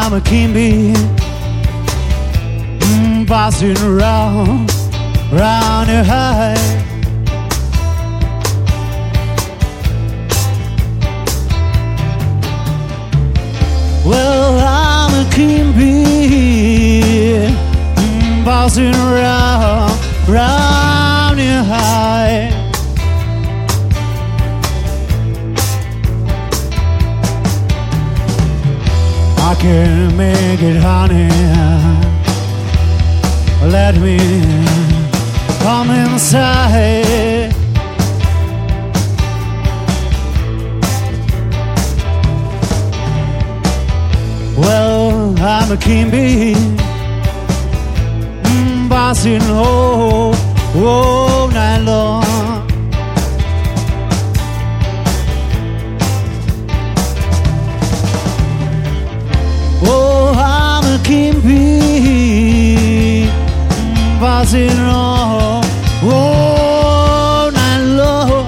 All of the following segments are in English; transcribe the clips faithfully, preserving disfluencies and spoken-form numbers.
I'm a king bee, mm, passing around, round your high. Well, I'm a king bee, mm, passing around, round your high. I can make it, honey. Let me come inside. Well, I'm a king bee, mm, buzzing all, all night long. Oh, I'm a king bee, mm, buzzing all, all night long.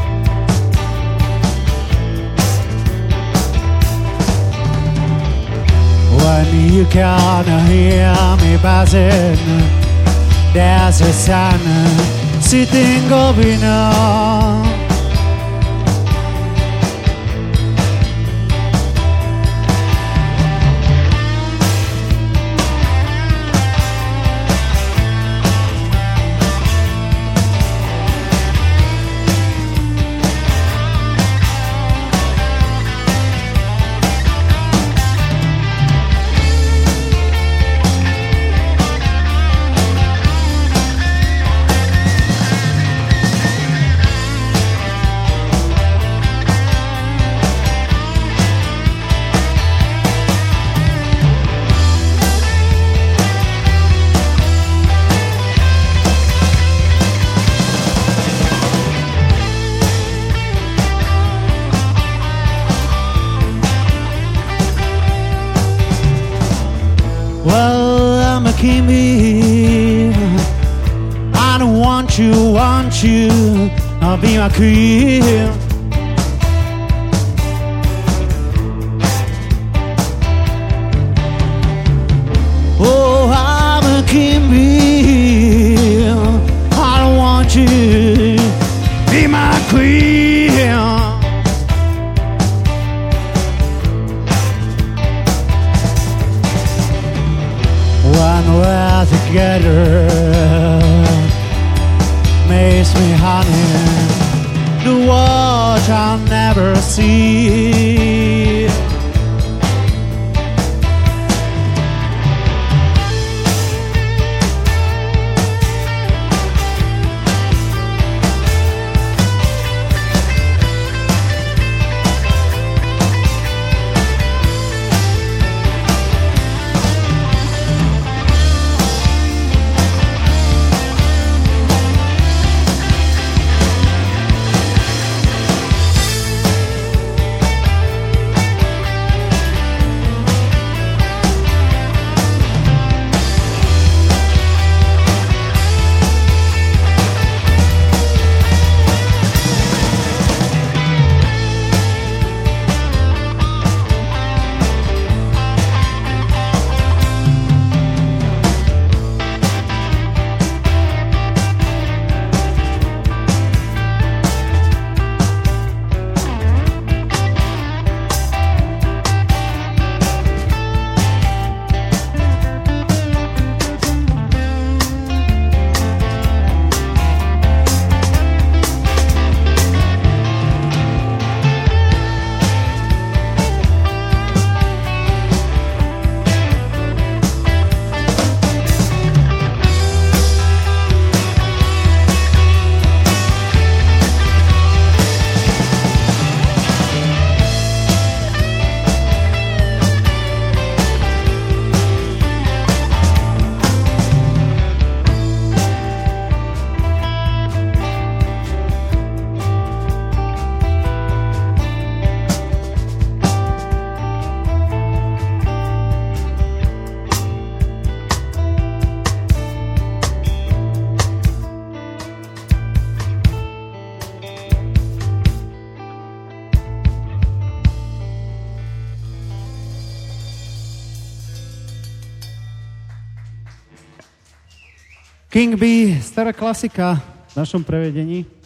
When you can't hear me buzzing, there's a sun sitting going on. Well, I'm a king bee. I don't want you, want you, I'll be my queen. Oh, I'm a king bee. I don't want you, be my queen. When we're together, makes me honey, the watch I'll never see. King Bee, stará klasika v našom prevedení.